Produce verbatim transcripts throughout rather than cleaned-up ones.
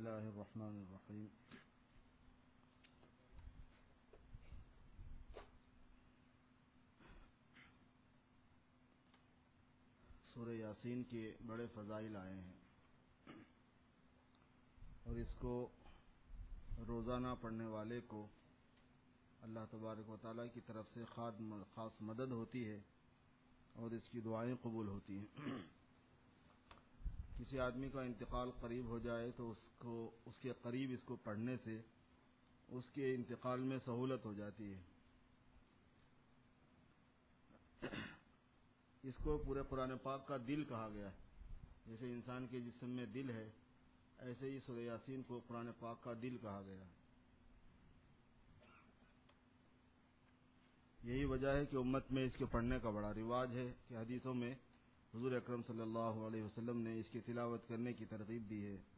اللہ الرحمن الرحیم۔ سورہ یاسین کے بڑے فضائل آئے ہیں اور اس کو روزانہ پڑھنے والے کو اللہ تبارک و تعالیٰ کی طرف سے خاص مدد ہوتی ہے اور اس کی دعائیں قبول ہوتی ہیں۔ کسی آدمی کا انتقال قریب ہو جائے تو اس کو اس کے قریب اس کو پڑھنے سے اس کے انتقال میں سہولت ہو جاتی ہے۔ اس کو پورے قرآن پاک کا دل کہا گیا ہے۔ جیسے انسان کے جسم میں دل ہے، ایسے ہی سورہ یاسین کو قرآن پاک کا دل کہا گیا ہے۔ یہی وجہ ہے کہ امت میں اس کے پڑھنے کا بڑا رواج ہے کہ حدیثوں میں حضور اکرم صلی اللہ علیہ وسلم نے اس کی تلاوت کرنے کی ترغیب دی ہے۔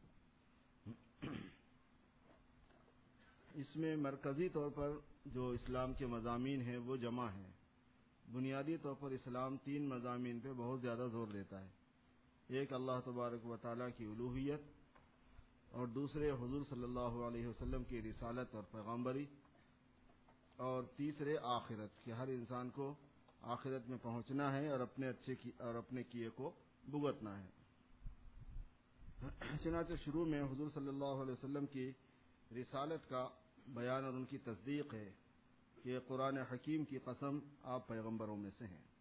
اس میں مرکزی طور پر جو اسلام کے مضامین ہیں وہ جمع ہیں۔ بنیادی طور پر اسلام تین مضامین پہ بہت زیادہ زور دیتا ہے۔ ایک اللہ تبارک و تعالیٰ کی الوہیت، اور دوسرے حضور صلی اللہ علیہ وسلم کی رسالت اور پیغامبری، اور تیسرے آخرت کہ ہر انسان کو آخرت میں پہنچنا ہے اور اپنے اچھے کی اور اپنے کیے کو بھگتنا ہے۔ چنانچہ شروع میں حضور صلی اللہ علیہ وسلم کی رسالت کا بیان اور ان کی تصدیق ہے کہ قرآن حکیم کی قسم آپ پیغمبروں میں سے ہیں،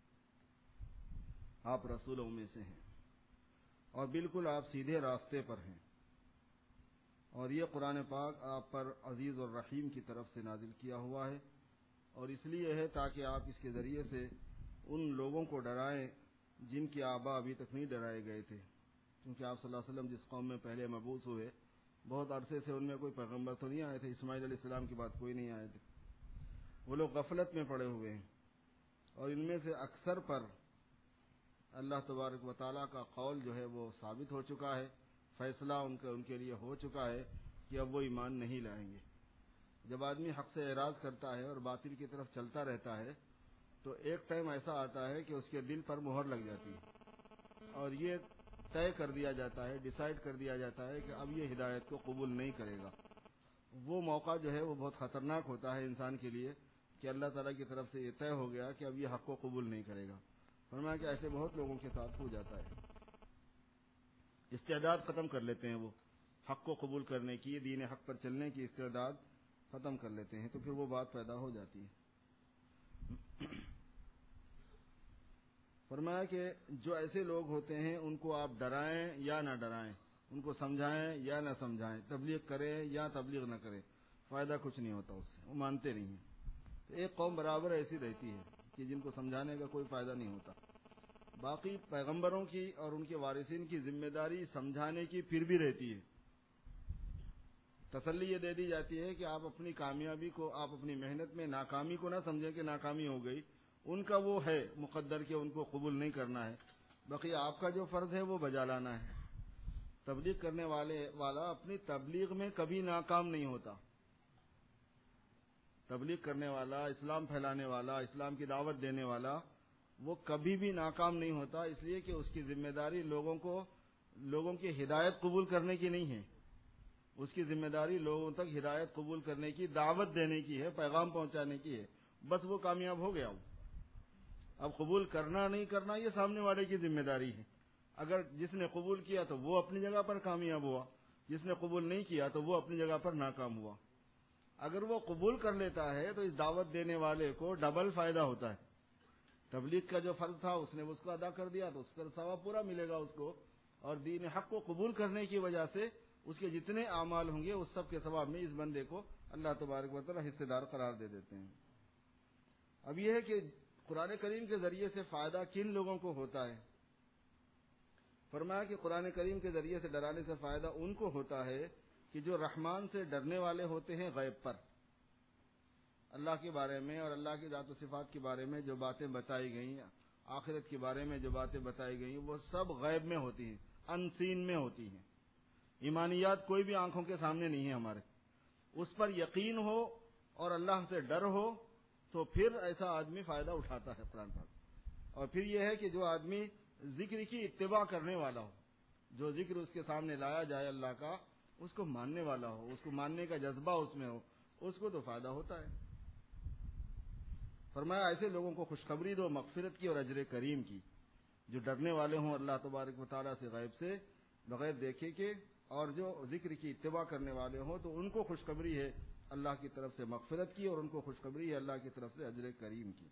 آپ رسولوں میں سے ہیں، اور بالکل آپ سیدھے راستے پر ہیں، اور یہ قرآن پاک آپ پر عزیز اور رحیم کی طرف سے نازل کیا ہوا ہے، اور اس لیے ہے تاکہ آپ اس کے ذریعے سے ان لوگوں کو ڈرائیں جن کے آبا ابھی تک نہیں ڈرائے گئے تھے، کیونکہ آپ صلی اللہ علیہ وسلم جس قوم میں پہلے مبعوث ہوئے بہت عرصے سے ان میں کوئی پیغمبر تو نہیں آئے تھے، اسماعیل علیہ السلام کے بعد کوئی نہیں آئے تھے، وہ لوگ غفلت میں پڑے ہوئے ہیں، اور ان میں سے اکثر پر اللہ تبارک و تعالیٰ کا قول جو ہے وہ ثابت ہو چکا ہے، فیصلہ ان کے ان کے لیے ہو چکا ہے کہ اب وہ ایمان نہیں لائیں گے۔ جب آدمی حق سے اعراض کرتا ہے اور باطل کی طرف چلتا رہتا ہے تو ایک ٹائم ایسا آتا ہے کہ اس کے دل پر مہر لگ جاتی ہے اور یہ طے کر دیا جاتا ہے، ڈیسائیڈ کر دیا جاتا ہے کہ اب یہ ہدایت کو قبول نہیں کرے گا۔ وہ موقع جو ہے وہ بہت خطرناک ہوتا ہے انسان کے لیے کہ اللہ تعالیٰ کی طرف سے یہ طے ہو گیا کہ اب یہ حق کو قبول نہیں کرے گا۔ فرمایا کہ ایسے بہت لوگوں کے ساتھ ہو جاتا ہے، استعداد ختم کر لیتے ہیں، وہ حق کو قبول کرنے کی، دین حق پر چلنے کی استعداد ختم کر لیتے ہیں، تو پھر وہ بات پیدا ہو جاتی ہے۔ فرمایا کہ جو ایسے لوگ ہوتے ہیں ان کو آپ ڈرائیں یا نہ ڈرائیں، ان کو سمجھائیں یا نہ سمجھائیں، تبلیغ کریں یا تبلیغ نہ کریں، فائدہ کچھ نہیں ہوتا اس سے، وہ مانتے نہیں ہیں۔ تو ایک قوم برابر ایسی رہتی ہے کہ جن کو سمجھانے کا کوئی فائدہ نہیں ہوتا۔ باقی پیغمبروں کی اور ان کے وارثین کی ذمہ داری سمجھانے کی پھر بھی رہتی ہے۔ تسلی یہ دے دی جاتی ہے کہ آپ اپنی کامیابی کو، آپ اپنی محنت میں ناکامی کو نہ سمجھیں کہ ناکامی ہو گئی، ان کا وہ ہے مقدر کہ ان کو قبول نہیں کرنا ہے، باقی آپ کا جو فرض ہے وہ بجا لانا ہے۔ تبلیغ کرنے والے والا اپنی تبلیغ میں کبھی ناکام نہیں ہوتا۔ تبلیغ کرنے والا، اسلام پھیلانے والا، اسلام کی دعوت دینے والا، وہ کبھی بھی ناکام نہیں ہوتا، اس لیے کہ اس کی ذمہ داری لوگوں کو لوگوں کی ہدایت قبول کرنے کی نہیں ہے، اس کی ذمہ داری لوگوں تک ہدایت قبول کرنے کی، دعوت دینے کی ہے، پیغام پہنچانے کی ہے، بس وہ کامیاب ہو گیا۔ وہ اب قبول کرنا نہیں کرنا یہ سامنے والے کی ذمہ داری ہے۔ اگر جس نے قبول کیا تو وہ اپنی جگہ پر کامیاب ہوا، جس نے قبول نہیں کیا تو وہ اپنی جگہ پر ناکام ہوا۔ اگر وہ قبول کر لیتا ہے تو اس دعوت دینے والے کو ڈبل فائدہ ہوتا ہے۔ تبلیغ کا جو فرض تھا اس نے اس کو ادا کر دیا تو اس پر ثواب پورا ملے گا اس کو، اور دین حق کو قبول کرنے کی وجہ سے اس کے جتنے اعمال ہوں گے اس سب کے ثواب میں اس بندے کو اللہ تبارک و تعالی حصے دار قرار دے دیتے ہیں۔ اب یہ ہے کہ قرآن کریم کے ذریعے سے فائدہ کن لوگوں کو ہوتا ہے؟ فرمایا کہ قرآن کریم کے ذریعے سے ڈرانے سے فائدہ ان کو ہوتا ہے کہ جو رحمان سے ڈرنے والے ہوتے ہیں غیب پر، اللہ کے بارے میں اور اللہ کی ذات و صفات کے بارے میں جو باتیں بتائی گئیں، آخرت کے بارے میں جو باتیں بتائی گئیں، وہ سب غیب میں ہوتی ہیں، ان سین میں ہوتی ہیں۔ ایمانیات کوئی بھی آنکھوں کے سامنے نہیں ہے ہمارے، اس پر یقین ہو اور اللہ سے ڈر ہو تو پھر ایسا آدمی فائدہ اٹھاتا ہے قرآن پاک۔ اور پھر یہ ہے کہ جو آدمی ذکر کی اتباع کرنے والا ہو، جو ذکر اس کے سامنے لایا جائے اللہ کا، اس کو ماننے والا ہو، اس کو ماننے کا جذبہ اس میں ہو، اس کو تو فائدہ ہوتا ہے۔ فرمایا ایسے لوگوں کو خوشخبری دو مغفرت کی اور اجر کریم کی، جو ڈرنے والے ہوں اللہ تبارک و تعالیٰ سے غیب سے بغیر دیکھے کے، اور جو ذکر کی اتباع کرنے والے ہوں تو ان کو خوشخبری ہے اللہ کی طرف سے مغفرت کی، اور ان کو خوشخبری ہے اللہ کی طرف سے اجر کریم کی۔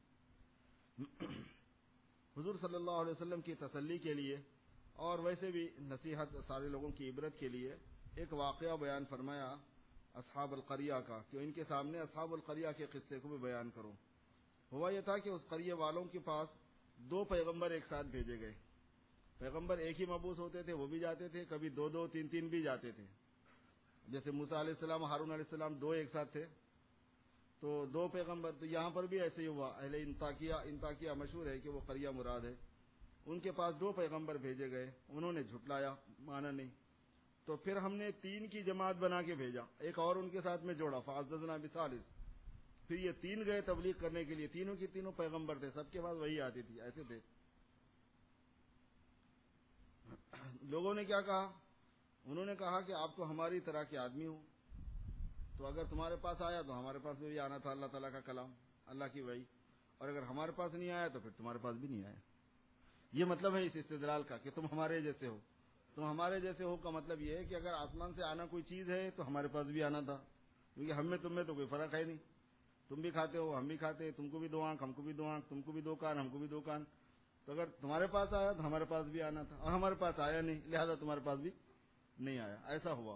حضور صلی اللہ علیہ وسلم کی تسلی کے لیے اور ویسے بھی نصیحت سارے لوگوں کی عبرت کے لیے ایک واقعہ بیان فرمایا اصحاب القریہ کا، کہ ان کے سامنے اصحاب القریہ کے قصے کو بھی بیان کرو۔ ہوا یہ تھا کہ اس قریہ والوں کے پاس دو پیغمبر ایک ساتھ بھیجے گئے۔ پیغمبر ایک ہی مبعوث ہوتے تھے، وہ بھی جاتے تھے، کبھی دو دو تین تین بھی جاتے تھے۔ جیسے موسیٰ علیہ السلام، ہارون علیہ السلام دو ایک ساتھ تھے، تو دو پیغمبر، تو یہاں پر بھی ایسے ہی ہوا۔ اہل انطاکیہ انطاکیہ مشہور ہے کہ وہ قریہ مراد ہے، ان کے پاس دو پیغمبر بھیجے گئے، انہوں نے جھٹلایا، مانا نہیں، تو پھر ہم نے تین کی جماعت بنا کے بھیجا، ایک اور ان کے ساتھ میں جوڑا، فعززنا بثالث، پھر یہ تین گئے تبلیغ کرنے کے لیے، تینوں کی تینوں پیغمبر تھے، سب کے پاس وہی آتی تھی، ایسے تھے۔ لوگوں نے کیا کہا؟ انہوں نے کہا کہ آپ تو ہماری طرح کے آدمی ہو، تو اگر تمہارے پاس آیا تو ہمارے پاس بھی آنا تھا اللہ تعالیٰ کا کلام، اللہ کی وحی، اور اگر ہمارے پاس نہیں آیا تو پھر تمہارے پاس بھی نہیں آیا۔ یہ مطلب ہے اس استدلال کا کہ تم ہمارے جیسے ہو۔ تم ہمارے جیسے ہو کا مطلب یہ ہے کہ اگر آسمان سے آنا کوئی چیز ہے تو ہمارے پاس بھی آنا تھا، کیونکہ ہم میں تم میں تو کوئی فرق ہے نہیں، تم بھی کھاتے ہو ہم بھی کھاتے ہیں، تم کو بھی دو آنکھ ہم کو بھی دو آنکھ، تم کو بھی دو کان ہم کو بھی دو کان، تو اگر تمہارے پاس آیا تو ہمارے پاس بھی آنا تھا، اور ہمارے پاس آیا نہیں، لہذا تمہارے پاس بھی نہیں آیا، ایسا ہوا۔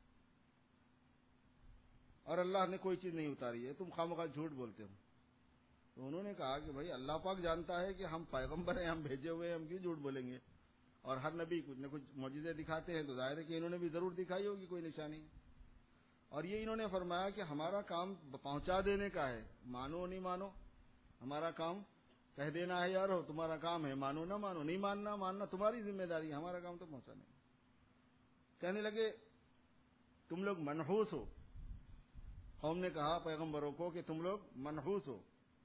اور اللہ نے کوئی چیز نہیں اتاری ہے، تم خواہ مخواہ جھوٹ بولتے ہو۔ تو انہوں نے کہا کہ بھائی اللہ پاک جانتا ہے کہ ہم پیغمبر ہیں، ہم بھیجے ہوئے ہیں، ہم کیوں جھوٹ بولیں گے؟ اور ہر نبی کچھ نہ کچھ معجزے دکھاتے ہیں، تو ظاہر ہے کہ انہوں نے بھی ضرور دکھائی ہوگی کوئی نشانی۔ اور یہ انہوں نے فرمایا کہ ہمارا کام پہنچا دینے کا ہے، مانو نہیں مانو، ہمارا کام کہہ دینا ہے یار ہو، تمہارا کام ہے مانو نہ مانو، نہیں ماننا ماننا تمہاری ذمہ داری، ہمارا کام تو پہنچانے۔ کہنے لگے تم لوگ منحوس ہو۔ قوم نے کہا پیغمبروں کو کہ تم لوگ منحوس ہو،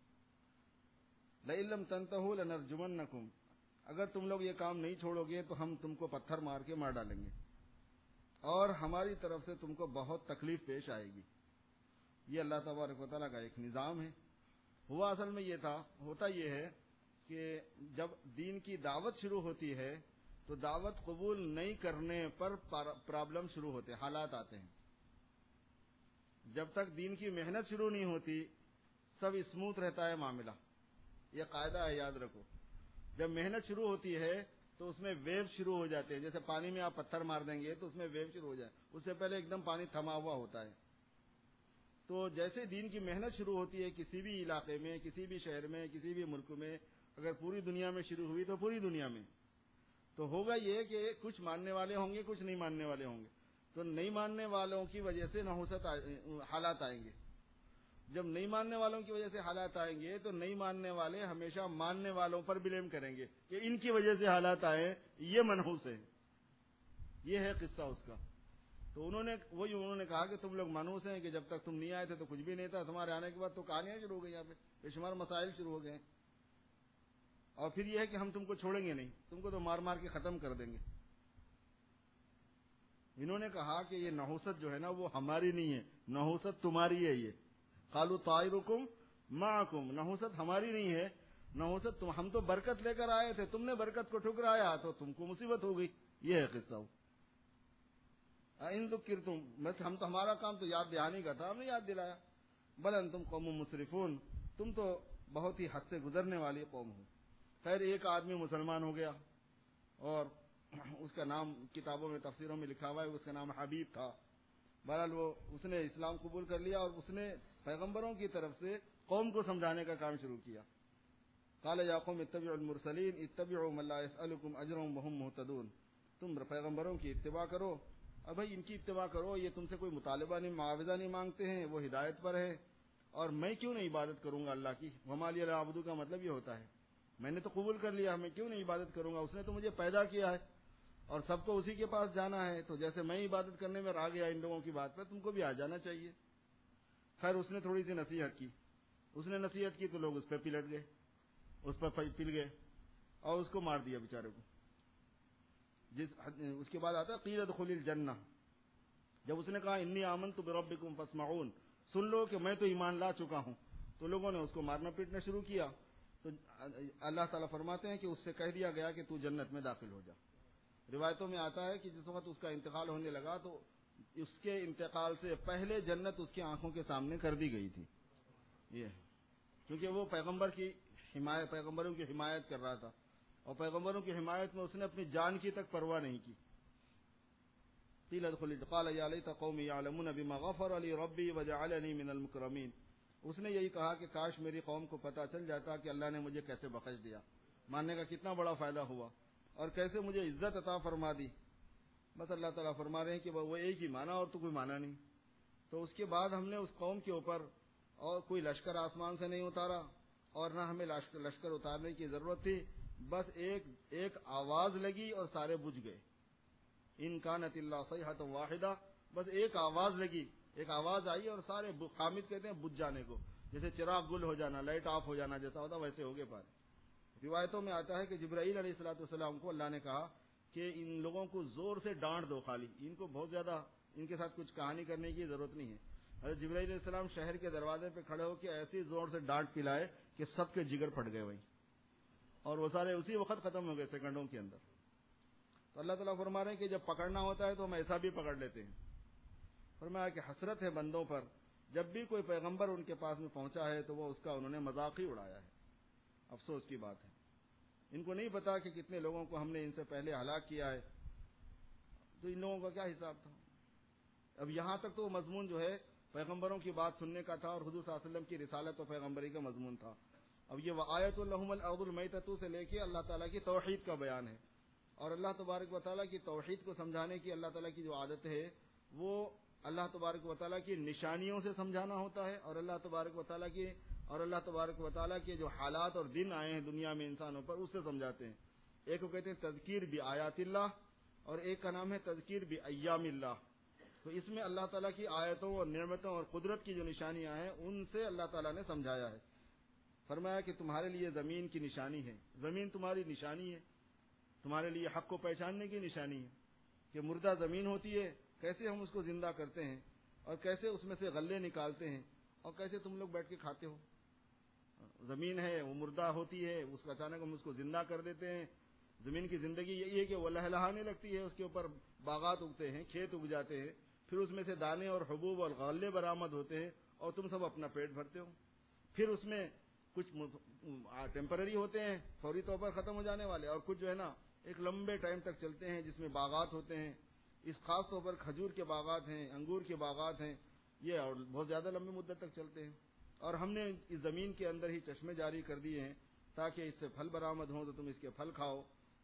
لئن لم تنتہوا لنرجمنکم، اگر تم لوگ یہ کام نہیں چھوڑو گے تو ہم تم کو پتھر مار کے مار ڈالیں گے، اور ہماری طرف سے تم کو بہت تکلیف پیش آئے گی۔ یہ اللہ تبارک و تعالیٰ کا ایک نظام ہے۔ ہوا اصل میں یہ تھا، ہوتا یہ ہے کہ جب دین کی دعوت شروع ہوتی ہے تو دعوت قبول نہیں کرنے پر پرابلم شروع ہوتے، حالات آتے ہیں۔ جب تک دین کی محنت شروع نہیں ہوتی سب اسموتھ رہتا ہے معاملہ، یہ قاعدہ ہے، یاد رکھو۔ جب محنت شروع ہوتی ہے تو اس میں ویو شروع ہو جاتے ہیں، جیسے پانی میں آپ پتھر مار دیں گے تو اس میں ویو شروع ہو جائے، اس سے پہلے ایک دم پانی تھما ہوا ہوتا ہے۔ تو جیسے دین کی محنت شروع ہوتی ہے کسی بھی علاقے میں، کسی بھی شہر میں، کسی بھی ملک میں، اگر پوری دنیا میں شروع ہوئی تو پوری دنیا میں، تو ہوگا یہ کہ کچھ ماننے والے ہوں گے، کچھ نہیں ماننے والے ہوں گے، تو نہیں ماننے والوں کی وجہ سے نحوست حالات آئیں گے۔ جب نہیں ماننے والوں کی وجہ سے حالات آئیں گے تو نہیں ماننے والے ہمیشہ ماننے والوں پر بلیم کریں گے کہ ان کی وجہ سے حالات آئے، یہ منحوس ہے، یہ ہے قصہ اس کا۔ تو انہوں نے وہی انہوں نے کہا کہ تم لوگ منحوس ہیں کہ جب تک تم نہیں آئے تھے تو کچھ بھی نہیں تھا، تمہارے آنے کے بعد تو کہانیاں شروع ہو گئی، یہاں پہ بے شمار مسائل شروع ہو گئے، اور پھر یہ ہے کہ ہم تم کو چھوڑیں گے نہیں، تم کو تو مار مار کے ختم کر دیں گے۔ انہوں نے کہا کہ یہ نحوست جو ہے نا وہ ہماری نہیں ہے، نحوست تمہاری ہے۔ یہ قالوا طائرکم معکم، نحوست ہماری نہیں ہے، نحوست تم، ہم تو برکت لے کر آئے تھے، تم نے برکت کو ٹھکرایا تو تم کو مصیبت ہو گئی، یہ ہے قصہ۔ ان ذکرتم، بس ہم تو ہمارا کام تو یاد دہانی کا تھا، ہم نے یاد دلایا، بل انتم قوم مسرفون، تم تو بہت ہی حد سے گزرنے والی قوم ہو۔ خیر ایک آدمی مسلمان ہو گیا اور اس کا نام کتابوں میں تفسیروں میں لکھا ہوا ہے، اس کا نام حبیب تھا۔ بہرحال وہ اس نے اسلام قبول کر لیا اور اس نے پیغمبروں کی طرف سے قوم کو سمجھانے کا کام شروع کیا۔ قال یا قوم اتبعوا المرسلین اتبعوا من لا يسألكم اجرا وهم مهتدون، تم پیغمبروں کی اتباع کرو، اور بھائی ان کی اتباع کرو، یہ تم سے کوئی مطالبہ نہیں، معاوضہ نہیں مانگتے ہیں، وہ ہدایت پر ہے، اور میں کیوں نہیں عبادت کروں گا اللہ کی؟ وما لی لا اعبد کا مطلب یہ ہوتا ہے میں نے تو قبول کر لیا، میں کیوں نہیں عبادت کروں گا؟ اس نے تو مجھے پیدا کیا ہے اور سب کو اسی کے پاس جانا ہے، تو جیسے میں عبادت کرنے میں آ گیا ان لوگوں کی بات پہ، تم کو بھی آ جانا چاہیے۔ خیر اس نے تھوڑی سی نصیحت کی، اس نے نصیحت کی تو لوگ اس پہ پلٹ گئے، اس پر پل گئے اور اس کو مار دیا بیچارے کو۔ جس اس کے بعد آتا ہے قیل ادخل الجنہ، جب اس نے کہا انی آمنت بربکم فاسمعون، سن لو کہ میں تو ایمان لا چکا ہوں، تو لوگوں نے اس کو مارنا پیٹنا شروع کیا. تو اللہ تعالیٰ فرماتے ہیں کہ اس سے کہہ دیا گیا کہ تو جنت میں داخل ہو جا. روایتوں میں آتا ہے کہ جس وقت اس کا انتقال ہونے لگا تو اس کے انتقال سے پہلے جنت اس کی آنکھوں کے سامنے کر دی گئی تھی. یہ کیونکہ وہ پیغمبر کی حمایت پیغمبروں کی حمایت کر رہا تھا، اور پیغمبروں کی حمایت میں اس نے اپنی جان کی تک پرواہ نہیں کی. قیل ادخل قال یا لیت قومی یعلمون بما غفر لی ربی وجعلنی من المکرمین. اس نے یہی کہا کہ کاش میری قوم کو پتہ چل جاتا کہ اللہ نے مجھے کیسے بخش دیا، ماننے کا کتنا بڑا فائدہ ہوا، اور کیسے مجھے عزت عطا فرما دی. بس اللہ تعالیٰ فرما رہے ہیں کہ وہ ایک ہی مانا اور تو کوئی مانا نہیں. تو اس کے بعد ہم نے اس قوم کے اوپر اور کوئی لشکر آسمان سے نہیں اتارا، اور نہ ہمیں لشکر اتارنے کی ضرورت تھی. بس ایک ایک آواز لگی اور سارے بجھ گئے. ان کانت الا صیحۃ واحدہ، بس ایک آواز لگی، ایک آواز آئی اور سارے قامت کہتے ہیں بجھ جانے کو، جیسے چراغ گل ہو جانا، لائٹ آف ہو جانا جیسا ہوتا ویسے ہو گئے پارے. روایتوں میں آتا ہے کہ جبرائیل علیہ الصلوۃ والسلام کو اللہ نے کہا کہ ان لوگوں کو زور سے ڈانٹ دو، خالی ان کو بہت زیادہ ان کے ساتھ کچھ کہانی کرنے کی ضرورت نہیں ہے. حضرت جبرائیل علیہ السلام شہر کے دروازے پہ کھڑے ہو کے ایسی زور سے ڈانٹ پلائے کہ سب کے جگر پھٹ گئے وہیں، اور وہ سارے اسی وقت ختم ہو گئے سیکنڈوں کے اندر. تو اللہ تعالیٰ فرما رہے ہیں کہ جب پکڑنا ہوتا ہے تو ہم ایسا بھی پکڑ لیتے ہیں. فرمایا کہ حسرت ہے بندوں پر، جب بھی کوئی پیغمبر ان کے پاس میں پہنچا ہے تو وہ اس کا انہوں نے مذاق ہی اڑایا ہے. افسوس کی بات ہے، ان کو نہیں پتا کہ کتنے لوگوں کو ہم نے ان سے پہلے ہلاک کیا ہے. تو ان لوگوں کا کیا حساب تھا؟ اب یہاں تک تو وہ مضمون جو ہے پیغمبروں کی بات سننے کا تھا، اور حضور صلی اللہ علیہ وسلم کی رسالت و پیغمبری کا مضمون تھا. اب یہ وآیۃ لہم الارض المیتۃ سے لے کے اللہ تعالیٰ کی توحید کا بیان ہے، اور اللہ تبارک و تعالیٰ کی توحید کو سمجھانے کی اللہ تعالیٰ کی جو عادت ہے وہ اللہ تبارک و تعالیٰ کی نشانیوں سے سمجھانا ہوتا ہے، اور اللہ تبارک و تعالیٰ کی اور اللہ تبارک و تعالیٰ کے جو حالات اور دن آئے ہیں دنیا میں انسانوں پر، اس سے سمجھاتے ہیں. ایک کو کہتے ہیں تذکیر بآیات اللہ، اور ایک کا نام ہے تذکیر بایام اللہ. تو اس میں اللہ تعالیٰ کی آیتوں اور نعمتوں اور قدرت کی جو نشانیاں ہیں ان سے اللہ تعالیٰ نے سمجھایا ہے. فرمایا کہ تمہارے لیے زمین کی نشانی ہے، زمین تمہاری نشانی ہے، تمہارے لیے حق کو پہچاننے کی نشانی ہے کہ مردہ زمین ہوتی ہے، کیسے ہم اس کو زندہ کرتے ہیں، اور کیسے اس میں سے غلے نکالتے ہیں، اور کیسے تم لوگ بیٹھ کے کھاتے ہو. زمین ہے وہ مردہ ہوتی ہے، اس کا اچانک ہم اس کو زندہ کر دیتے ہیں. زمین کی زندگی یہی ہے کہ وہ لہلہانے لگتی ہے، اس کے اوپر باغات اگتے ہیں، کھیت اگ جاتے ہیں، پھر اس میں سے دانے اور حبوب اور غلے برآمد ہوتے ہیں، اور تم سب اپنا پیٹ بھرتے ہو. پھر اس میں کچھ ٹیمپرری ہوتے ہیں، فوری طور پر ختم ہو جانے والے، اور کچھ جو ہے نا ایک لمبے ٹائم تک چلتے ہیں جس میں باغات ہوتے ہیں. اس خاص طور پر کھجور کے باغات ہیں، انگور کے باغات ہیں، یہ اور بہت زیادہ لمبی مدت تک چلتے ہیں. اور ہم نے اس زمین کے اندر ہی چشمے جاری کر دیے ہیں تاکہ اس سے پھل برآمد ہوں تو تم اس کے پھل کھاؤ.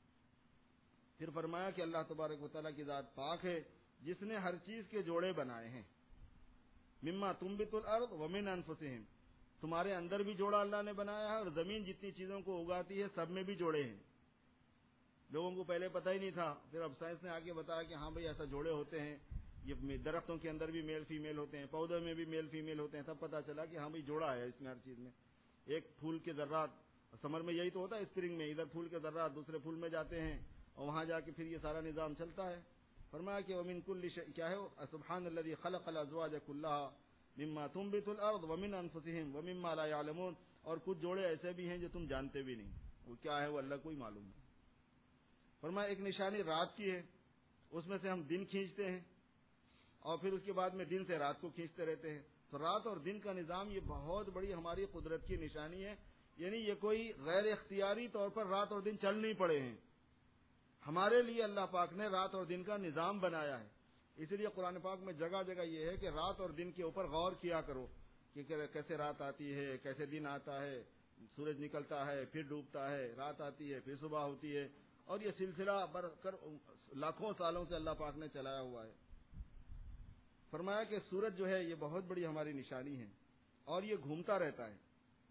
پھر فرمایا کہ اللہ تبارک و تعالیٰ کی ذات پاک ہے جس نے ہر چیز کے جوڑے بنائے ہیں. مما تنبت الارض ومن انفسہم، تمہارے اندر بھی جوڑا اللہ نے بنایا ہے، اور زمین جتنی چیزوں کو اگاتی ہے سب میں بھی جوڑے ہیں. لوگوں کو پہلے پتہ ہی نہیں تھا، پھر اب سائنس نے آگے بتایا کہ ہاں بھئی ایسا جوڑے ہوتے ہیں. یہ درختوں کے اندر بھی میل فیمیل ہوتے ہیں، پودوں میں بھی میل فیمیل ہوتے ہیں. تب پتہ چلا کہ ہاں بھئی جوڑا ہے اس میں ہر چیز میں. ایک پھول کے ذرات، سمر میں یہی تو ہوتا ہے، اسپرنگ میں ادھر پھول کے ذرات دوسرے پھول میں جاتے ہیں، اور وہاں جا کے پھر یہ سارا نظام چلتا ہے. فرمایا کہ ومن کل شیء، کیا ہے سبحان الذی خلق الازواج کلھا مما تنبت الارض ومن انفسہم ومما لا یعلمون. اور کچھ جوڑے ایسے بھی ہیں جو تم جانتے بھی نہیں، وہ کیا ہے وہ اللہ کو ہی معلوم ہے. فرمایا ایک نشانی رات کی ہے، اس میں سے ہم دن کھینچتے ہیں، اور پھر اس کے بعد میں دن سے رات کو کھینچتے رہتے ہیں. تو رات اور دن کا نظام یہ بہت بڑی ہماری قدرت کی نشانی ہے. یعنی یہ کوئی غیر اختیاری طور پر رات اور دن چل نہیں پڑے ہیں، ہمارے لیے اللہ پاک نے رات اور دن کا نظام بنایا ہے. اسی لیے قرآن پاک میں جگہ جگہ یہ ہے کہ رات اور دن کے اوپر غور کیا کرو کہ کیسے رات آتی ہے، کیسے دن آتا ہے، سورج نکلتا ہے پھر ڈوبتا ہے، رات آتی ہے پھر صبح ہوتی ہے، اور یہ سلسلہ بر کر لاکھوں سالوں سے اللہ پاک نے چلایا ہوا ہے. فرمایا کہ سورج جو ہے یہ بہت بڑی ہماری نشانی ہے، اور یہ گھومتا رہتا ہے.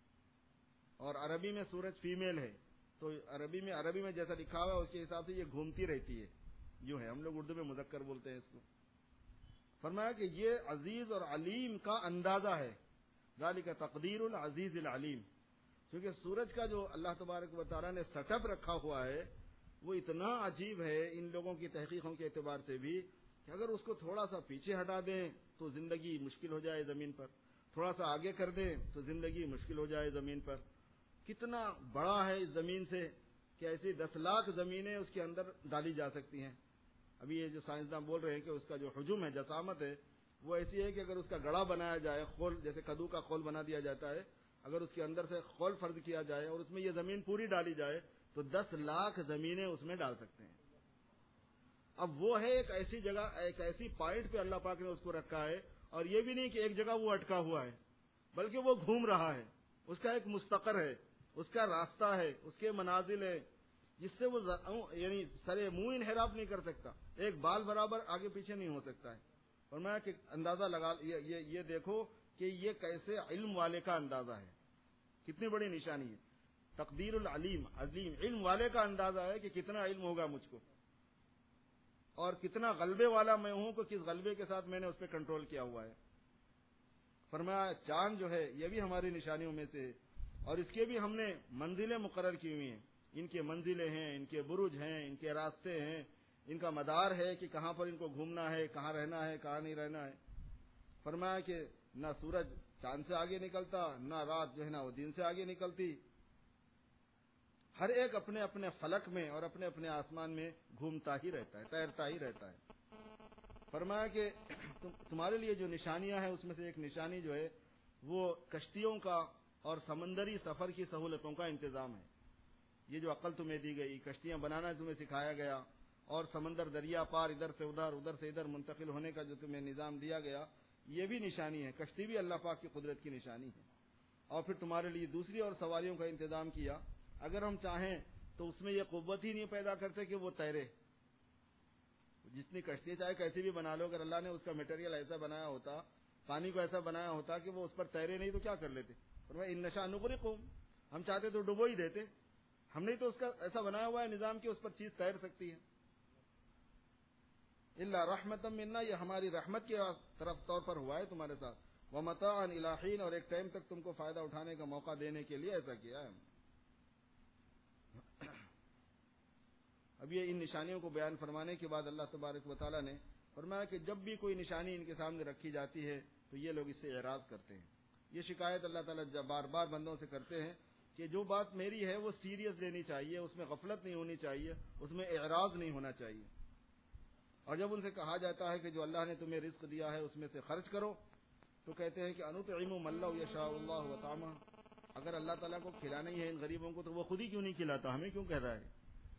اور عربی میں سورج فیمیل ہے، تو عربی میں عربی میں جیسا لکھا ہوا ہے اس کے حساب سے یہ گھومتی رہتی ہے، یوں ہے. ہم لوگ اردو میں مذکر بولتے ہیں اس کو. فرمایا کہ یہ عزیز اور علیم کا اندازہ ہے، ذالک تقدیر العزیز العلیم. کیونکہ سورج کا جو اللہ تبارک و تعالیٰ نے سیٹ اپ رکھا ہوا ہے وہ اتنا عجیب ہے ان لوگوں کی تحقیقوں کے اعتبار سے بھی، کہ کہ اگر اس کو تھوڑا سا پیچھے ہٹا دیں تو زندگی مشکل ہو جائے زمین پر، تھوڑا سا آگے کر دیں تو زندگی مشکل ہو جائے زمین پر. کتنا بڑا ہے اس زمین سے کہ ایسی دس لاکھ زمینیں اس کے اندر ڈالی جا سکتی ہیں. ابھی یہ جو سائنسداں بول رہے ہیں کہ اس کا جو حجم ہے، جسامت ہے، وہ ایسی ہے کہ اگر اس کا گڑا بنایا جائے، خول جیسے کدو کا خول بنا دیا جاتا ہے، اگر اس کے اندر سے خول فرض کیا جائے اور اس میں یہ زمین پوری ڈالی جائے تو دس لاکھ زمینیں اس میں ڈال سکتے ہیں. اب وہ ہے ایک ایسی جگہ، ایک ایسی پوائنٹ پہ اللہ پاک نے اس کو رکھا ہے، اور یہ بھی نہیں کہ ایک جگہ وہ اٹکا ہوا ہے، بلکہ وہ گھوم رہا ہے. اس کا ایک مستقر ہے، اس کا راستہ ہے، اس کے منازل ہے، جس سے وہ یعنی سرے منہ انحراف نہیں کر سکتا، ایک بال برابر آگے پیچھے نہیں ہو سکتا ہے. اور میں کہ اندازہ لگا یہ, یہ, یہ دیکھو کہ یہ کیسے علم والے کا اندازہ ہے، کتنی بڑی نشانی ہے. تقدیر العلیم، عظیم علم والے کا اندازہ ہے کہ کتنا علم ہوگا مجھ کو، اور کتنا غلبے والا میں ہوں کہ کس غلبے کے ساتھ میں نے اس پہ کنٹرول کیا ہوا ہے. فرمایا چاند جو ہے یہ بھی ہماری نشانیوں میں سے ہے، اور اس کے بھی ہم نے منزلیں مقرر کی ہوئی ہیں. ان کے منزلیں ہیں، ان کے برج ہیں، ان کے راستے ہیں، ان کا مدار ہے کہ کہاں پر ان کو گھومنا ہے، کہاں رہنا ہے، کہاں نہیں رہنا ہے. فرمایا کہ نہ سورج چاند سے آگے نکلتا، نہ رات جو ہے نا وہ دن سے آگے نکلتی. ہر ایک اپنے اپنے فلک میں اور اپنے اپنے آسمان میں گھومتا ہی رہتا ہے، تیرتا ہی رہتا ہے. فرمایا کہ تمہارے لیے جو نشانیاں ہیں اس میں سے ایک نشانی جو ہے وہ کشتیوں کا اور سمندری سفر کی سہولتوں کا انتظام ہے. یہ جو عقل تمہیں دی گئی، کشتیاں بنانا تمہیں سکھایا گیا، اور سمندر دریا پار ادھر سے ادھر ادھر سے ادھر منتقل ہونے کا جو تمہیں نظام دیا گیا، یہ بھی نشانی ہے. کشتی بھی اللہ پاک کی قدرت کی نشانی ہے. اور پھر تمہارے لیے دوسری اور سواریوں کا انتظام کیا. اگر ہم چاہیں تو اس میں یہ قوت ہی نہیں پیدا کرتے کہ وہ تیرے. جتنی کشتی چاہے کیسی بھی بنا لو، اگر اللہ نے اس کا میٹیریل ایسا بنایا ہوتا، پانی کو ایسا بنایا ہوتا کہ وہ اس پر تیرے نہیں تو کیا کر لیتے. اور ان نشا نغرقہم، ہم چاہتے تو ڈبو ہی دیتے. ہم نے تو اس کا ایسا بنایا ہوا ہے نظام کہ اس پر چیز تیر سکتی ہے. الا رحمتا منا، یہ ہماری رحمت کی طرف طور پر ہوا ہے تمہارے ساتھ. ومتاعا الی حین، اور ایک ٹائم تک تم کو فائدہ اٹھانے کا موقع دینے کے لیے ایسا کیا ہے. اب یہ ان نشانیوں کو بیان فرمانے کے بعد اللہ تبارک و تعالیٰ نے فرمایا کہ جب بھی کوئی نشانی ان کے سامنے رکھی جاتی ہے تو یہ لوگ اس سے اعراض کرتے ہیں. یہ شکایت اللہ تعالیٰ جب بار بار بندوں سے کرتے ہیں کہ جو بات میری ہے وہ سیریس لینی چاہیے، اس میں غفلت نہیں ہونی چاہیے، اس میں اعراض نہیں ہونا چاہیے. اور جب ان سے کہا جاتا ہے کہ جو اللہ نے تمہیں رزق دیا ہے اس میں سے خرچ کرو، تو کہتے ہیں کہ انطعم من لو یشاء اللہ وطعمہ، اگر اللہ تعالیٰ کو کھلانا ہی ہے ان غریبوں کو تو وہ خود ہی کیوں نہیں کھلاتا، ہمیں کیوں کہہ رہا ہے.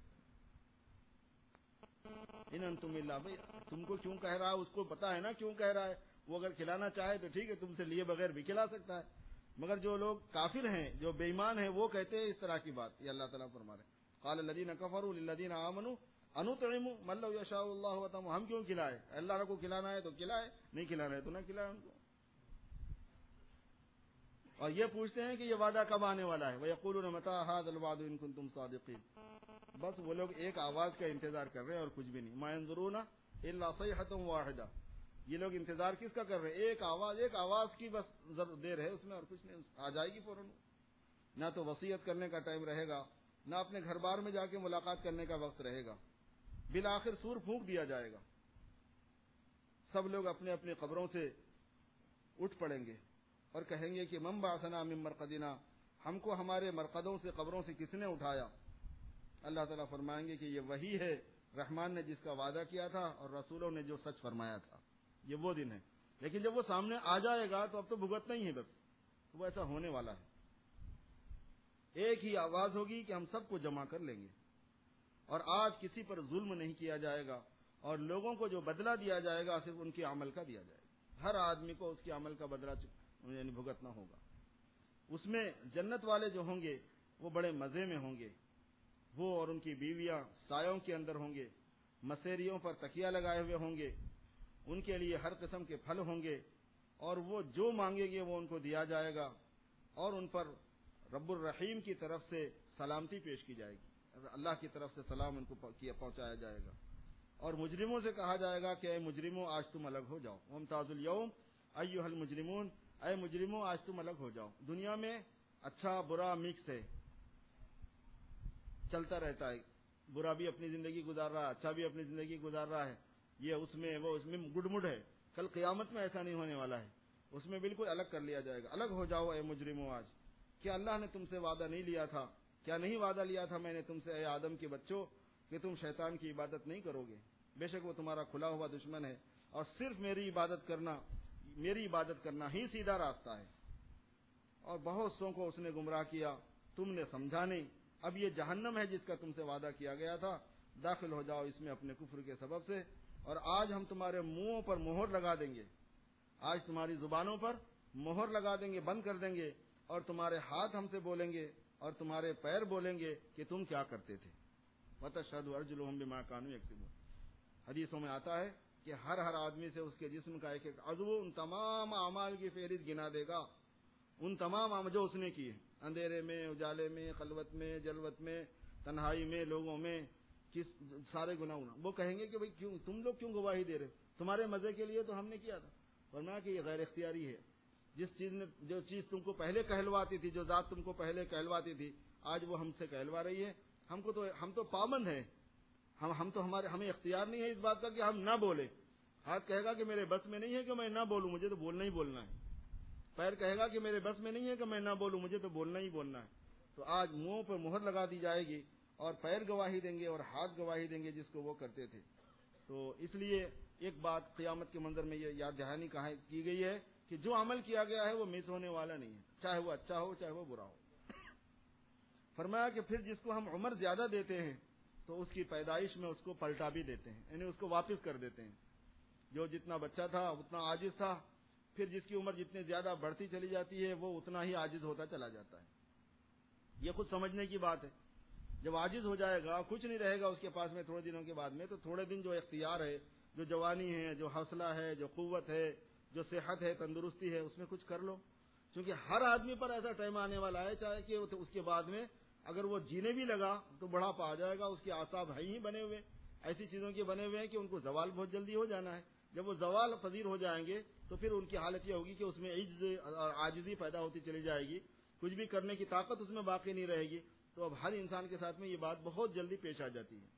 ان انتم الا، بھائی تم کو کیوں کہہ رہا ہے، اس کو پتا ہے نا کیوں کہہ رہا ہے. وہ اگر کھلانا چاہے تو ٹھیک ہے، تم سے لیے بغیر بھی کھلا سکتا ہے. مگر جو لوگ کافر ہیں، جو بے ایمان ہیں، وہ کہتے ہیں اس طرح کی بات. یہ اللہ تعالیٰ فرما رہے ہیں قال الذين كفروا للذين آمنوا انطعم من لو يشاء الله وطعمه، ہم کیوں کھلائے، اللہ کو کھلانا ہے تو کھلائے، نہیں کھلانا ہے تو نہ کھلائے ان کو. اور یہ پوچھتے ہیں کہ یہ وعدہ کب آنے والا ہے. وَيَقُولُونَ مَتَىٰ هَٰذَا الْوَعْدُ إِن كُنتُمْ صَادِقِينَ، بس وہ لوگ ایک آواز کا انتظار کر رہے ہیں اور کچھ بھی نہیں. مَا يَنظُرُونَ إِلَّا صَيْحَةً وَاحِدَةً، یہ لوگ انتظار کس کا کر رہے ہیں، ایک آواز، ایک آواز کی بس دیر ہے اس میں، اور کچھ نہیں، آ جائے گی فوراً. نہ تو وصیت کرنے کا ٹائم رہے گا، نہ اپنے گھر بار میں جا کے ملاقات کرنے کا وقت رہے گا. بالآخر سور پھونک دیا جائے گا، سب لوگ اپنے اپنے قبروں سے اٹھ پڑیں گے اور کہیں گے کہ من بعثنا من مرقدنا، ہم کو ہمارے مرقدوں سے، قبروں سے کس نے اٹھایا. اللہ تعالیٰ فرمائیں گے کہ یہ وہی ہے رحمان نے جس کا وعدہ کیا تھا اور رسولوں نے جو سچ فرمایا تھا. یہ وہ دن ہے. لیکن جب وہ سامنے آ جائے گا تو اب تو بھگتنا ہی ہے بس، وہ ایسا ہونے والا ہے. ایک ہی آواز ہوگی کہ ہم سب کو جمع کر لیں گے، اور آج کسی پر ظلم نہیں کیا جائے گا، اور لوگوں کو جو بدلہ دیا جائے گا صرف ان کے عمل کا دیا جائے گا. ہر آدمی کو اس کے عمل کا بدلہ یعنی بھگتنا ہوگا. اس میں جنت والے جو ہوں گے وہ بڑے مزے میں ہوں گے، وہ اور ان کی بیویاں سایوں کے اندر ہوں گے، مسیریوں پر تکیہ لگائے ہوئے ہوں گے، ان کے لیے ہر قسم کے پھل ہوں گے، اور وہ جو مانگیں گے وہ ان کو دیا جائے گا، اور ان پر رب الرحیم کی طرف سے سلامتی پیش کی جائے گی، اللہ کی طرف سے سلام ان کو پہنچایا جائے گا. اور مجرموں سے کہا جائے گا کہ اے مجرموں آج تم الگ ہو جاؤ. وامتازوا اليوم ایھا المجرمون، اے مجرموں آج تم الگ ہو جاؤ. دنیا میں اچھا برا مکس ہے، چلتا رہتا ہے، برا بھی اپنی زندگی گزار رہا ہے، اچھا بھی اپنی زندگی گزار رہا ہے. یہ اس میں وہ اس میں گڈمڈ ہے. کل قیامت میں ایسا نہیں ہونے والا ہے. اس میں بالکل الگ کر لیا جائے گا. الگ ہو جاؤ اے مجرموں آج. کیا اللہ نے تم سے وعدہ نہیں لیا تھا؟ کیا نہیں وعدہ لیا تھا میں نے تم سے اے آدم کے بچوں کہ تم شیطان کی عبادت نہیں کرو گے؟ بے شک وہ تمہارا کھلا ہوا دشمن ہے اور صرف میری عبادت کرنا میری عبادت کرنا ہی سیدھا راستہ ہے. اور بہت سو کو اس نے گمراہ کیا, تم نے سمجھا نہیں. اب یہ جہنم ہے جس کا تم سے وعدہ کیا گیا تھا, داخل ہو جاؤ اس میں اپنے کفر کے سبب سے. اور آج ہم تمہارے منہوں پر مہر لگا دیں گے, آج تمہاری زبانوں پر مہر لگا دیں گے, بند کر دیں گے, اور تمہارے ہاتھ ہم سے بولیں گے اور تمہارے پیر بولیں گے کہ تم کیا کرتے تھے. وَتَشْهَدُ أَرْجُلُهُمْ بِمَا كَانُوا يَكْسِبُونَ. حدیثوں میں آتا ہے کہ ہر ہر آدمی سے اس کے جسم کا ایک ایک عضو ان تمام اعمال کی فہرست گنا دے گا, ان تمام اعمال جو اس نے کیے, اندھیرے میں, اجالے میں, خلوت میں, جلوت میں, تنہائی میں, لوگوں میں, کس سارے گناہ گناہ. وہ کہیں گے کہ بھئی کیوں تم لوگ کیوں گواہی دے رہے ہو؟ تمہارے مزے کے لیے تو ہم نے کیا تھا. ورنہ کہ یہ غیر اختیاری ہے. جس چیز نے جو چیز تم کو پہلے کہلواتی تھی, جو ذات تم کو پہلے کہلواتی تھی, آج وہ ہم سے کہلوا رہی ہے. ہم کو تو ہم تو پابند ہیں, ہم ہم تو ہمارے ہمیں اختیار نہیں ہے اس بات کا کہ ہم نہ بولے. ہاتھ کہے گا کہ میرے بس میں نہیں ہے کہ میں نہ بولوں, مجھے تو بولنا ہی بولنا ہے. پیر کہے گا کہ میرے بس میں نہیں ہے کہ میں نہ بولوں, مجھے تو بولنا ہی بولنا ہے. تو آج منہ پر مہر لگا دی جائے گی اور پیر گواہی دیں گے اور ہاتھ گواہی دیں گے جس کو وہ کرتے تھے. تو اس لیے ایک بات قیامت کے منظر میں یہ یاد دہانی کی گئی ہے کہ جو عمل کیا گیا ہے وہ مس ہونے والا نہیں ہے, چاہے وہ اچھا ہو چاہے وہ برا ہو. فرمایا کہ پھر جس کو ہم عمر زیادہ دیتے ہیں تو اس کی پیدائش میں اس کو پلٹا بھی دیتے ہیں, یعنی اس کو واپس کر دیتے ہیں. جو جتنا بچہ تھا اتنا عاجز تھا, پھر جس کی عمر جتنی زیادہ بڑھتی چلی جاتی ہے وہ اتنا ہی عاجز ہوتا چلا جاتا ہے. یہ خود سمجھنے کی بات ہے. جب عاجز ہو جائے گا, کچھ نہیں رہے گا اس کے پاس میں تھوڑے دنوں کے بعد میں, تو تھوڑے دن جو اختیار ہے, جو جوانی ہے, جو حوصلہ ہے, جو قوت ہے, جو صحت ہے, تندرستی ہے, اس میں کچھ کر لو. کیونکہ ہر آدمی پر ایسا ٹائم آنے والا ہے, چاہے کہ اس کے بعد میں اگر وہ جینے بھی لگا تو بڑھاپا آ جائے گا. اس کے اعصاب ہیں ہی بنے ہوئے, ایسی چیزوں کے بنے ہوئے ہیں کہ ان کو زوال بہت جلدی ہو جانا ہے. جب وہ زوال پذیر ہو جائیں گے تو پھر ان کی حالت یہ ہوگی کہ اس میں عجز اور عاجزی پیدا ہوتی چلی جائے گی, کچھ بھی کرنے کی طاقت اس میں باقی نہیں رہے گی. تو اب ہر انسان کے ساتھ میں یہ بات بہت جلدی پیش آ جاتی ہے.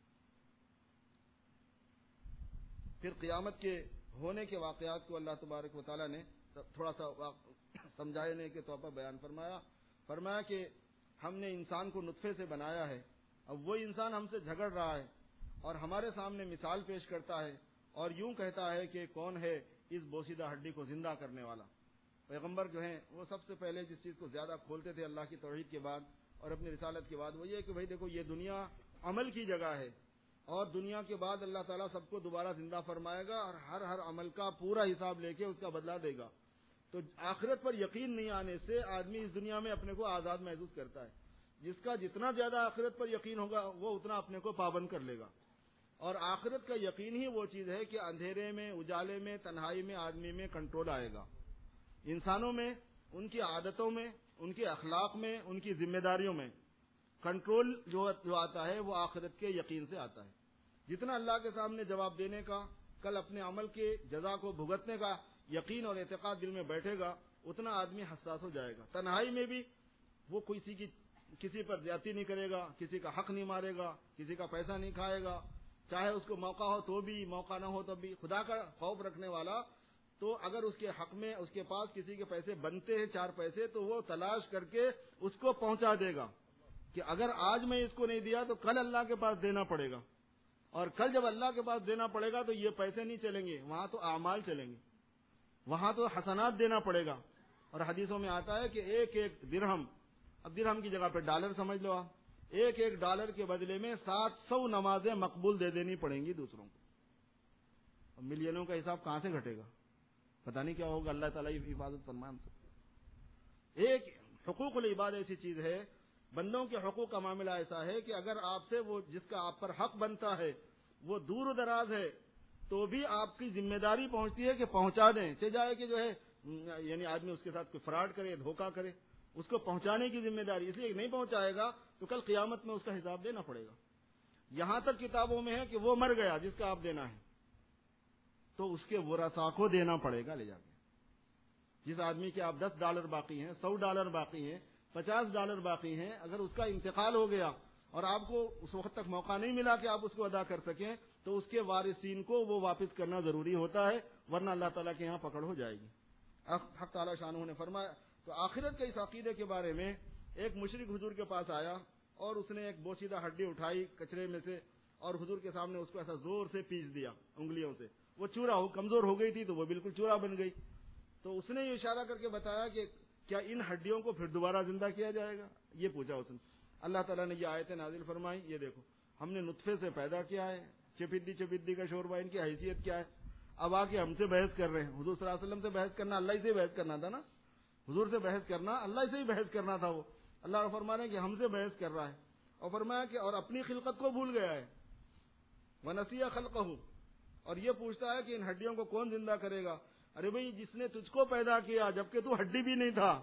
پھر قیامت کے ہونے کے واقعات کو اللہ تبارک و تعالیٰ نے تھوڑا سا سمجھانے کے طور پر بیان فرمایا. فرمایا کہ ہم نے انسان کو نطفے سے بنایا ہے, اب وہ انسان ہم سے جھگڑ رہا ہے اور ہمارے سامنے مثال پیش کرتا ہے اور یوں کہتا ہے کہ کون ہے اس بوسیدہ ہڈی کو زندہ کرنے والا. پیغمبر جو ہیں وہ سب سے پہلے جس چیز کو زیادہ کھولتے تھے اللہ کی توحید کے بعد اور اپنی رسالت کے بعد, وہ یہ کہ بھائی دیکھو یہ دنیا عمل کی جگہ ہے, اور دنیا کے بعد اللہ تعالیٰ سب کو دوبارہ زندہ فرمائے گا اور ہر ہر عمل کا پورا حساب لے کے اس کا بدلہ دے گا. تو آخرت پر یقین نہیں آنے سے آدمی اس دنیا میں اپنے کو آزاد محسوس کرتا ہے. جس کا جتنا زیادہ آخرت پر یقین ہوگا وہ اتنا اپنے کو پابند کر لے گا. اور آخرت کا یقین ہی وہ چیز ہے کہ اندھیرے میں, اجالے میں, تنہائی میں آدمی میں کنٹرول آئے گا. انسانوں میں, ان کی عادتوں میں, ان کے اخلاق میں, ان کی ذمہ داریوں میں کنٹرول جو جو آتا ہے وہ آخرت کے یقین سے آتا ہے. جتنا اللہ کے سامنے جواب دینے کا, کل اپنے عمل کے جزا کو بھگتنے کا یقین اور اعتقاد دل میں بیٹھے گا, اتنا آدمی حساس ہو جائے گا. تنہائی میں بھی وہ کسی کی کسی پر زیادتی نہیں کرے گا, کسی کا حق نہیں مارے گا, کسی کا پیسہ نہیں کھائے گا, چاہے اس کو موقع ہو تو بھی, موقع نہ ہو تو بھی. خدا کا خوف رکھنے والا تو اگر اس کے حق میں اس کے پاس کسی کے پیسے بنتے ہیں, چار پیسے, تو وہ تلاش کر کے اس کو پہنچا دے گا کہ اگر آج میں اس کو نہیں دیا تو کل اللہ کے پاس دینا پڑے گا, اور کل جب اللہ کے پاس دینا پڑے گا تو یہ پیسے نہیں چلیں گے, وہاں تو اعمال چلیں گے, وہاں تو حسنات دینا پڑے گا. اور حدیثوں میں آتا ہے کہ ایک ایک درہم, اب درہم کی جگہ پہ ڈالر سمجھ لو آپ, ایک ایک ڈالر کے بدلے میں سات سو نمازیں مقبول دے دینی پڑیں گی دوسروں کو. اب ملینوں کا حساب کہاں سے گھٹے گا, پتہ نہیں کیا ہوگا. اللہ تعالیٰ حفاظت فرمائے. ایک حقوق العباد ایسی چیز ہے, بندوں کے حقوق کا معاملہ ایسا ہے کہ اگر آپ سے وہ جس کا آپ پر حق بنتا ہے وہ دور و دراز ہے تو بھی آپ کی ذمہ داری پہنچتی ہے کہ پہنچا دیں. چاہے جائے کہ جو ہے یعنی آدمی اس کے ساتھ کوئی فراڈ کرے, دھوکہ کرے, اس کو پہنچانے کی ذمہ داری, اس لیے نہیں پہنچائے گا تو کل قیامت میں اس کا حساب دینا پڑے گا. یہاں تک کتابوں میں ہے کہ وہ مر گیا جس کا آپ دینا ہے تو اس کے ورثاء کو دینا پڑے گا لے جا کے. جس آدمی کے آپ دس ڈالر باقی ہیں, سو ڈالر باقی ہیں, پچاس ڈالر باقی ہیں, اگر اس کا انتقال ہو گیا اور آپ کو اس وقت تک موقع نہیں ملا کہ آپ اس کو ادا کر سکیں تو اس کے وارثین کو وہ واپس کرنا ضروری ہوتا ہے، ورنہ اللہ تعالیٰ کے یہاں پکڑ ہو جائے گی۔ حق تعالیٰ شانہ نے فرمایا تو آخرت کے اس عقیدے کے بارے میں ایک مشرک حضور کے پاس آیا اور اس نے ایک بوسیدہ ہڈی اٹھائی کچرے میں سے اور حضور کے سامنے اس کو ایسا زور سے پیس دیا انگلیوں سے، وہ چورا ہو کمزور ہو گئی تھی تو وہ بالکل چورا بن گئی۔ تو اس نے یہ اشارہ کر کے بتایا کہ کیا ان ہڈیوں کو پھر دوبارہ زندہ کیا جائے گا، یہ پوچھا اس نے۔ اللہ تعالیٰ نے یہ آیتیں نازل فرمائی، یہ دیکھو ہم نے نطفے سے پیدا کیا ہے، چپدی چپدی کا شوربہ، ان کی حیثیت کیا ہے، اب آ کے ہم سے بحث کر رہے ہیں۔ حضور صلی اللہ علیہ وسلم سے بحث کرنا اللہ ہی سے بحث کرنا تھا نا، حضور سے بحث کرنا اللہ سے ہی بحث کرنا تھا، وہ اللہ فرما رہے ہیں کہ ہم سے بحث کر رہا ہے، اور فرمایا کہ اور اپنی خلقت کو بھول گیا ہے، وَنَسِيَ خَلْقَهُ، اور یہ پوچھتا ہے کہ ان ہڈیوں کو کون زندہ کرے گا۔ ارے بھائی جس نے تجھ کو پیدا کیا جبکہ تو ہڈی بھی نہیں تھا،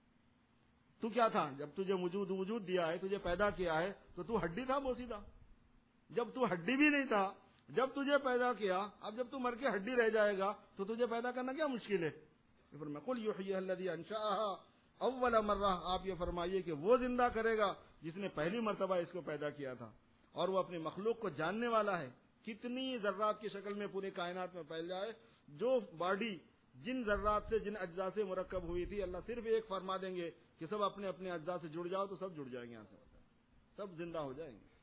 تو کیا تھا؟ جب تجھے وجود وجود دیا ہے، تجھے پیدا کیا ہے تو تو ہڈی تھا بوسیدہ، جب تو ہڈی بھی نہیں تھا، جب تجھے پیدا کیا، اب جب تو مر کے ہڈی رہ جائے گا تو تجھے پیدا کرنا کیا مشکل ہے؟ قُلْ يُحْيِيهَا الَّذِي أَنشَأَهَا أَوَّلَ مَرَّةٍ، آپ یہ فرمائیے کہ وہ زندہ کرے گا جس نے پہلی مرتبہ اس کو پیدا کیا تھا، اور وہ اپنی مخلوق کو جاننے والا ہے، کتنی ذرات کی شکل میں پوری کائنات میں پھیل جائے، جو باڈی جن ذرات سے جن اجزاء سے مرکب ہوئی تھی، اللہ صرف ایک فرما دیں گے کہ سب اپنے اپنے اجزاء سے جڑ جاؤ تو سب جڑ جائیں گے، یہاں سے سب زندہ ہو جائیں گے۔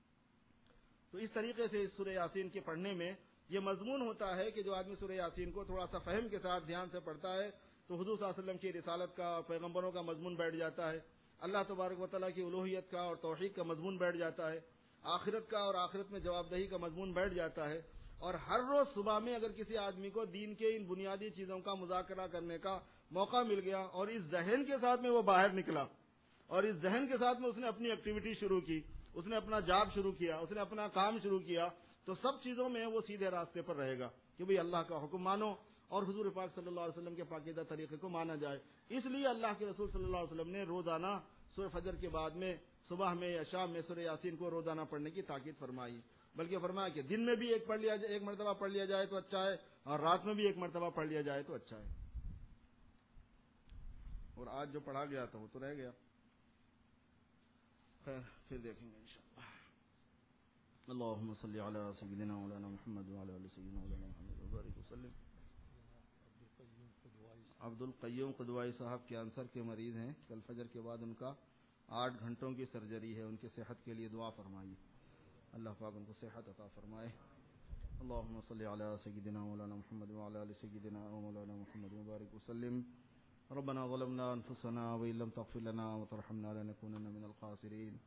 تو اس طریقے سے اس سورہ یاسین کے پڑھنے میں یہ مضمون ہوتا ہے کہ جو آدمی سورہ یاسین کو تھوڑا سا فہم کے ساتھ دھیان سے پڑھتا ہے تو حضور صلی اللہ علیہ وسلم کی رسالت کا، پیغمبروں کا مضمون بیٹھ جاتا ہے، اللہ تبارک و تعالیٰ کی الوہیت کا اور توحید کا مضمون بیٹھ جاتا ہے، آخرت کا اور آخرت میں جواب دہی کا مضمون بیٹھ جاتا ہے، اور ہر روز صبح میں اگر کسی آدمی کو دین کے ان بنیادی چیزوں کا مذاکرہ کرنے کا موقع مل گیا اور اس ذہن کے ساتھ میں وہ باہر نکلا اور اس ذہن کے ساتھ میں اس نے اپنی ایکٹیویٹی شروع کی، اس نے اپنا جاب شروع کیا، اس نے اپنا کام شروع کیا، تو سب چیزوں میں وہ سیدھے راستے پر رہے گا کہ بھئی اللہ کا حکم مانو اور حضور پاک صلی اللہ علیہ وسلم کے پاکیزہ طریقے کو مانا جائے۔ اس لیے اللہ کے رسول صلی اللہ علیہ وسلم نے روزانہ سورہ فجر کے بعد میں صبح میں یا شام میں سورہ یاسین کو روزانہ پڑھنے کی تاکید فرمائی، بلکہ فرمایا کہ دن میں بھی ایک پڑھ لیا جائے، ایک مرتبہ پڑھ لیا جائے تو اچھا ہے، اور رات میں بھی ایک مرتبہ پڑھ لیا جائے تو اچھا ہے۔ اور آج جو پڑھا گیا تھا وہ تو رہ گیا، خیر پھر دیکھیں گے انشاءاللہ۔ اللہم صلی علی سیدنا مولانا محمد وعلی آل سیدنا مولانا محمد وبارک وسلم۔ عبد القیوم قدوائی صاحب کینسر کے مریض ہیں، کل فجر کے بعد ان کا آٹھ گھنٹوں کی سرجری ہے، ان کی صحت کے لیے دعا فرمائیے، اللہ پاک ان کو صحت عطا فرمائے۔ اللہم صلی علی سیدنا مولانا محمد وعلی آل سیدنا مولانا محمد وبارک وسلم۔ ربنا ظلمنا انفسنا وإن لم تغفر لنا وترحمنا لنكونن من الخاسرين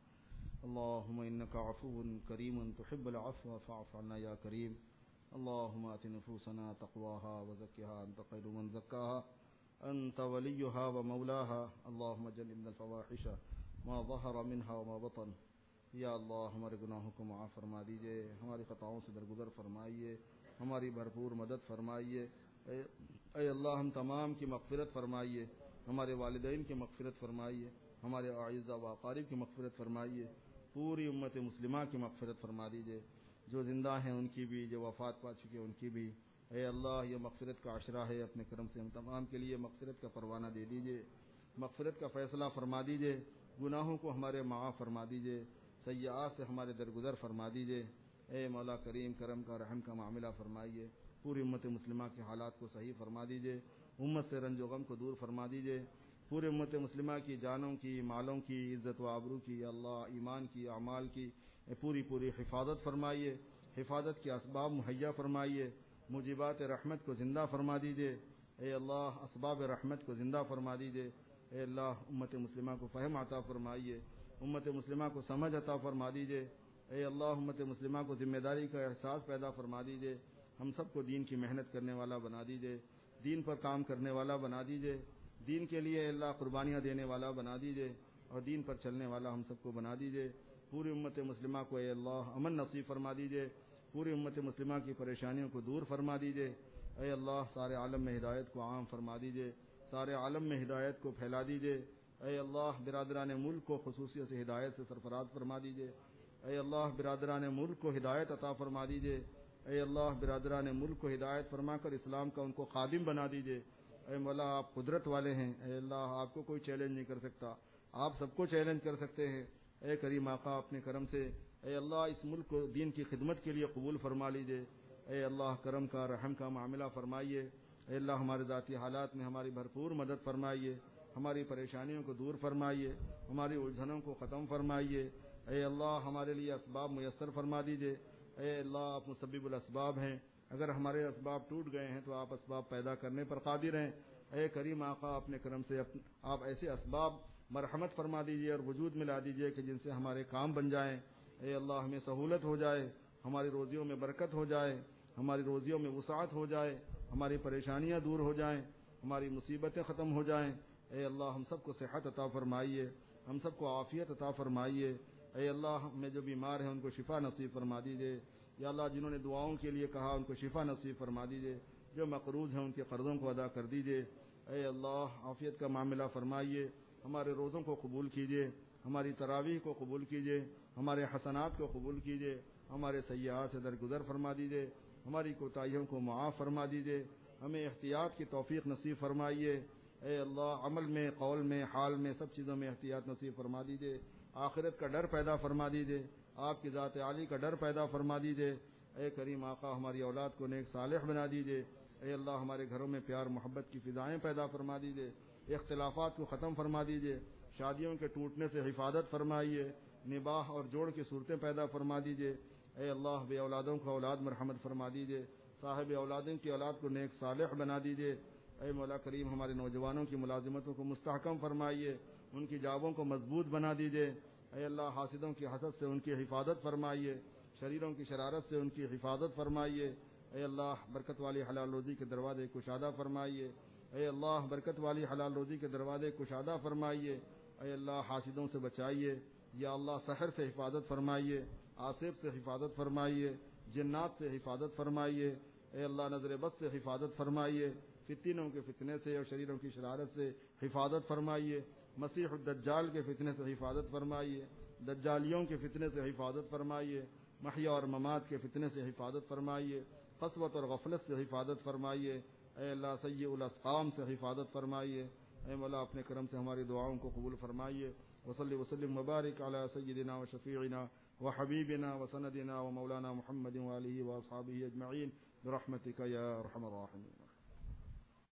اللهم إنك عفو كريم تحب العفو فاعف عنا يا كريم اللهم آت نفوسنا تقواها وزكها أنت خير من زكاها أنت وليها ومولاها اللهم جنبنا الفواحش ما ظهر منها وما بطن۔ یا اللہ ہمارے گناہوں کو معاف فرما دیجئے، ہماری خطاؤں سے درگزر فرمائیے، ہماری بھرپور مدد فرمائیے، اے, اے اللہ ہم تمام کی مغفرت فرمائیے، ہمارے والدین کی مغفرت فرمائیے، ہمارے اعزاء و اقارب کی مغفرت فرمائیے، پوری امت مسلمہ کی مغفرت فرما دیجئے، جو زندہ ہیں ان کی بھی، جو وفات پا چکے ان کی بھی۔ اے اللہ یہ مغفرت کا عشرہ ہے، اپنے کرم سے ہم تمام کے لیے مغفرت کا پروانہ دے دیجئے، مغفرت کا فیصلہ فرما دیجئے، گناہوں کو ہمارے معاف فرما دیجئے، سیئات سے ہمارے درگزر فرما دیجئے۔ اے مولا کریم کرم کا رحم کا معاملہ فرمائیے، پوری امت مسلمہ کے حالات کو صحیح فرما دیجئے، امت سے رنج و غم کو دور فرما دیجئے، پورے امت مسلمہ کی جانوں کی، مالوں کی، عزت و آبرو کی، اللہ ایمان کی، اعمال کی پوری پوری حفاظت فرمائیے، حفاظت کے اسباب مہیا فرمائیے، موجبات رحمت کو زندہ فرما دیجئے۔ اے اللہ اسباب رحمت کو زندہ فرما دیجئے۔ اے اللہ امت مسلمہ کو فہم عطا فرمائیے، امت مسلمہ کو سمجھ عطا فرما دیجئے۔ اے اللہ امت مسلمہ کو ذمہ داری کا احساس پیدا فرما دیجئے، ہم سب کو دین کی محنت کرنے والا بنا دیجئے، دین پر کام کرنے والا بنا دیجئے، دین کے لیے اللہ قربانیاں دینے والا بنا دیجئے، اور دین پر چلنے والا ہم سب کو بنا دیجئے۔ پوری امت مسلمہ کو اے اللہ امن نصیب فرما دیجئے، پوری امت مسلمہ کی پریشانیوں کو دور فرما دیجئے۔ اے اللہ سارے عالم میں ہدایت کو عام فرما دیجئے، سارے عالم میں ہدایت کو پھیلا دیجئے۔ اے اللہ برادران ملک کو خصوصیت سے ہدایت سے سرفراز فرما دیجئے۔ اے اللہ برادران ملک کو ہدایت عطا فرما دیجئے۔ اے اللہ برادران ملک کو ہدایت فرما کر اسلام کا ان کو خادم بنا دیجئے۔ اے مولا آپ قدرت والے ہیں، اے اللہ آپ کو کوئی چیلنج نہیں کر سکتا، آپ سب کو چیلنج کر سکتے ہیں۔ اے کریم آقا اپنے کرم سے اے اللہ اس ملک کو دین کی خدمت کے لیے قبول فرما لیجیے. اے اللہ کرم کا رحم کا معاملہ فرمائیے. اے اللہ ہمارے ذاتی حالات میں ہماری بھرپور مدد فرمائیے. ہماری پریشانیوں کو دور فرمائیے. ہماری الجھنوں کو ختم فرمائیے. اے اللہ ہمارے لیے اسباب میسر فرما دیجیے. اے اللہ آپ مسبب الاسباب ہیں. اگر ہمارے اسباب ٹوٹ گئے ہیں تو آپ اسباب پیدا کرنے پر قادر ہیں. اے کریم آقا اپنے کرم سے آپ ایسے اسباب مرحمت فرما دیجیے اور وجود میں لا دیجیے کہ جن سے ہمارے کام بن جائیں. اے اللہ ہمیں سہولت ہو جائے, ہماری روزیوں میں برکت ہو جائے, ہماری روزیوں میں وسعت ہو جائے, ہماری پریشانیاں دور ہو جائیں, ہماری مصیبتیں ختم ہو جائیں. اے اللہ ہم سب کو صحت عطا فرمائیے, ہم سب کو عافیت عطا فرمائیے. اے اللہ ہمیں جو بیمار ہیں ان کو شفا نصیب فرما دیجیے. یا اللہ جنہوں نے دعاؤں کے لیے کہا ان کو شفا نصیب فرما دیجیے. جو مقروض ہیں ان کے قرضوں کو ادا کر دیجیے. اے اللہ عافیت کا معاملہ فرمائیے. ہمارے روزوں کو قبول کیجیے, ہماری تراویح کو قبول کیجیے, ہمارے حسنات کو قبول کیجیے, ہمارے سیئات سے درگزر فرما دیجیے, ہماری کوتاہیوں کو معاف فرما دیجیے. ہمیں احتیاط کی توفیق نصیب فرمائیے. اے اللہ عمل میں, قول میں, حال میں سب چیزوں میں احتیاط نصیب فرما دیجیے. آخرت کا ڈر پیدا فرما دیجیے, آپ کی ذات عالی کا ڈر پیدا فرما دیجیے. اے کریم آقا ہماری اولاد کو نیک صالح بنا دیجیے. اے اللہ ہمارے گھروں میں پیار محبت کی فضائیں پیدا فرما دیجیے. اختلافات کو ختم فرما دیجیے. شادیوں کے ٹوٹنے سے حفاظت فرمائیے. نباہ اور جوڑ کی صورتیں پیدا فرما دیجیے. اے اللہ بے اولادوں کو اولاد مرحمت فرما دیجیے. صاحب اولادوں کی اولاد کو نیک صالح بنا دیجیے. اے مولا کریم ہمارے نوجوانوں کی ملازمتوں کو مستحکم فرمائیے, ان کی جابوں کو مضبوط بنا دیجیے. اے اللہ حاسدوں کی حسد سے ان کی حفاظت فرمائیے, شریروں کی شرارت سے ان کی حفاظت فرمائیے. اے اللہ برکت والی حلال روزی کے دروازے کشادہ فرمائیے. اے اللہ برکت والی حلال روزی کے دروازے کشادہ فرمائیے. اے اللہ حاسدوں سے بچائیے. یا اللہ سحر سے حفاظت فرمائیے, آصف سے حفاظت فرمائیے, جنات سے حفاظت فرمائیے. اے اللہ نظر بد سے حفاظت فرمائیے, فتنوں کے فتنے سے اور شریروں کی شرارت سے حفاظت فرمائیے. مسیح الدجال کے فتنے سے حفاظت فرمائیے, دجالیوں کے فتنے سے حفاظت فرمائیے, محیا اور ممات کے فتنے سے حفاظت فرمائیے, قسوت اور غفلت سے حفاظت فرمائیے. اے اللہ سیء الاسقام سے حفاظت فرمائیے. اے مولا اپنے کرم سے ہماری دعاؤں کو قبول فرمائیے. وصلی وسلم مبارک علی سیدنا و شفیعنا و حبیبنا و سندنا و مولانا محمد و آلہ و اصحابہ اجمعین برحمتک یا ارحم الراحمین.